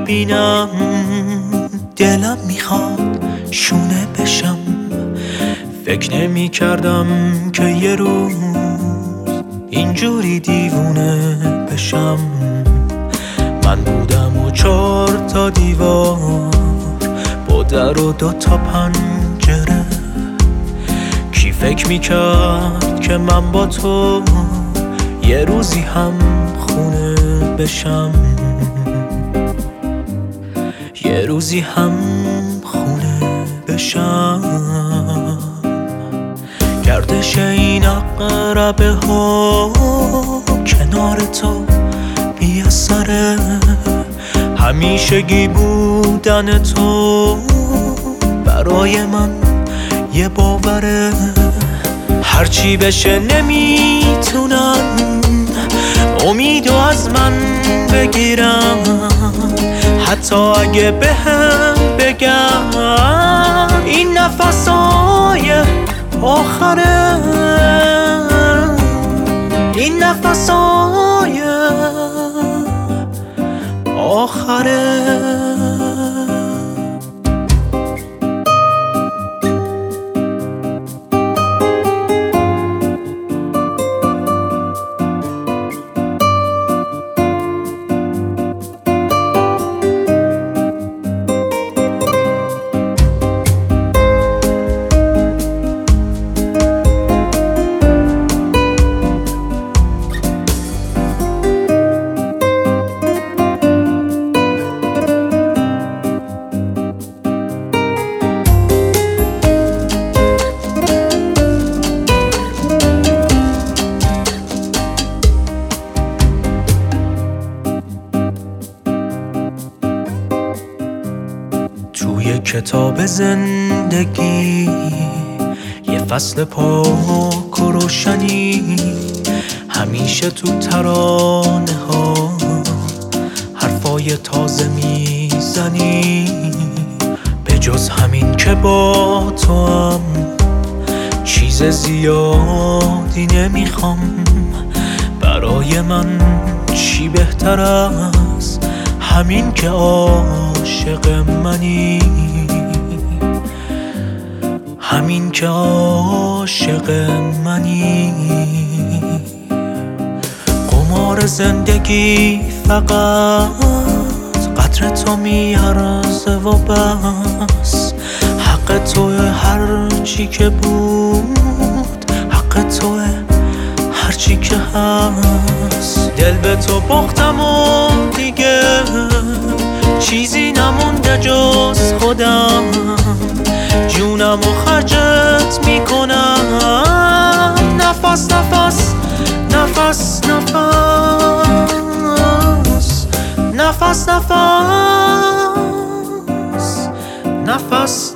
میبینم دلم میخواد شونه بشم. فکر نمی کردم که یه روز اینجوری دیوونه بشم. من بودم و 4 تا دیوار با در و 2 تا پنجره. کی فکر میکرد که من با تو یه روزی هم خونه بشم، یه روزی هم خونه بشم. گردش این عقربه ها کنار تو بی اثره. همیشگی بودن تو برای من یه باوره. هرچی بشه نمیتونم امیدو از من بگیرم، حتی اگه بهم بگم این نفسای آخره، این نفسای آخره. توی کتاب زندگی یه فصل پاک و روشنی، همیشه تو ترانه ها حرفای تازه میزنی. به جز همین که با تو هم چیز زیادی نمیخوام. برای من چی بهتر از همین که عاشق منی، همین که عاشق منی. قمار زندگی فقط قدر تو میارزه و بس. حق توه هر چی که بود، حق توه هر چی که هست. دل به تو باختم و دیگه چیزی نمونده جز خودم. جونم و خرجت میکنم نفس نفس نفس نفس نفس نفس نفس